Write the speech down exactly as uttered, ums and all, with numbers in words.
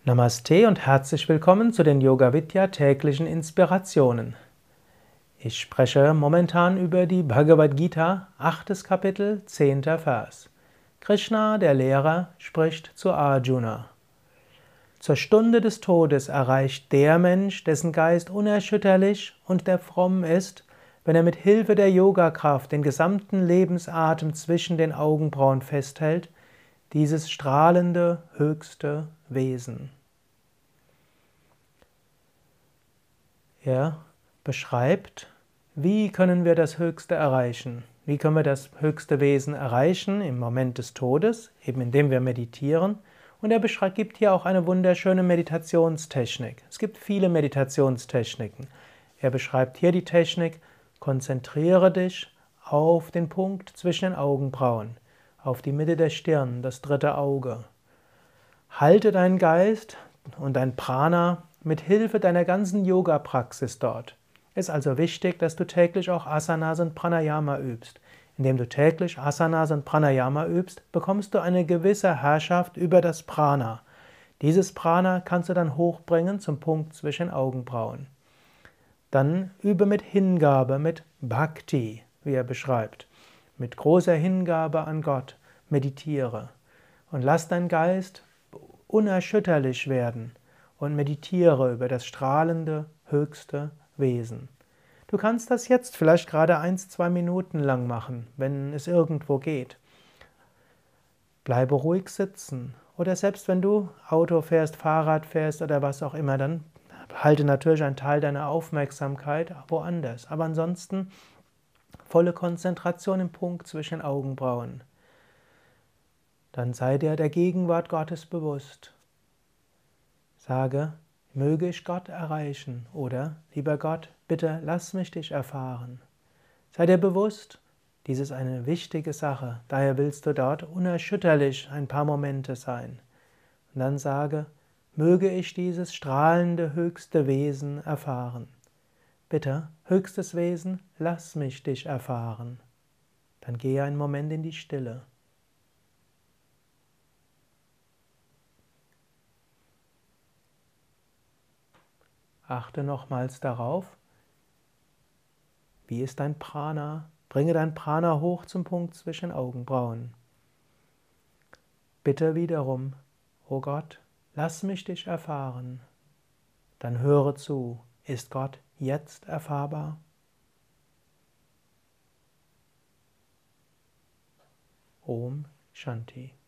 Namaste und herzlich willkommen zu den Yoga Vidya täglichen Inspirationen. Ich spreche momentan über die Bhagavad Gita, achtes Kapitel, zehnter Vers. Krishna, der Lehrer, spricht zu Arjuna. Zur Stunde des Todes erreicht der Mensch, dessen Geist unerschütterlich und der fromm ist, wenn er mit Hilfe der Yogakraft den gesamten Lebensatem zwischen den Augenbrauen festhält, dieses strahlende, höchste Wesen. Er beschreibt, wie können wir das Höchste erreichen? Wie können wir das höchste Wesen erreichen im Moment des Todes, eben indem wir meditieren? Und er beschreibt, gibt hier auch eine wunderschöne Meditationstechnik. Es gibt viele Meditationstechniken. Er beschreibt hier die Technik: Konzentriere dich auf den Punkt zwischen den Augenbrauen, auf die Mitte der Stirn, das dritte Auge. Halte deinen Geist und dein Prana mit Hilfe deiner ganzen Yoga-Praxis dort. Es ist also wichtig, dass du täglich auch Asanas und Pranayama übst. Indem du täglich Asanas und Pranayama übst, bekommst du eine gewisse Herrschaft über das Prana. Dieses Prana kannst du dann hochbringen zum Punkt zwischen den Augenbrauen. Dann übe mit Hingabe, mit Bhakti, wie er beschreibt. Mit großer Hingabe an Gott meditiere. Und lass dein Geist unerschütterlich werden und meditiere über das strahlende, höchste Wesen. Du kannst das jetzt vielleicht gerade eins, zwei Minuten lang machen, wenn es irgendwo geht. Bleibe ruhig sitzen oder selbst wenn du Auto fährst, Fahrrad fährst oder was auch immer, dann halte natürlich einen Teil deiner Aufmerksamkeit woanders. Aber ansonsten volle Konzentration im Punkt zwischen den Augenbrauen. Dann sei dir der Gegenwart Gottes bewusst. Sage, möge ich Gott erreichen oder, lieber Gott, bitte lass mich dich erfahren. Sei dir bewusst, dies ist eine wichtige Sache, daher willst du dort unerschütterlich ein paar Momente sein. Und dann sage, möge ich dieses strahlende höchste Wesen erfahren. Bitte, höchstes Wesen, lass mich dich erfahren. Dann gehe einen Moment in die Stille. Achte nochmals darauf, wie ist dein Prana? Bringe dein Prana hoch zum Punkt zwischen den Augenbrauen. Bitte wiederum, o Gott, lass mich dich erfahren. Dann höre zu, ist Gott jetzt erfahrbar? Om Shanti.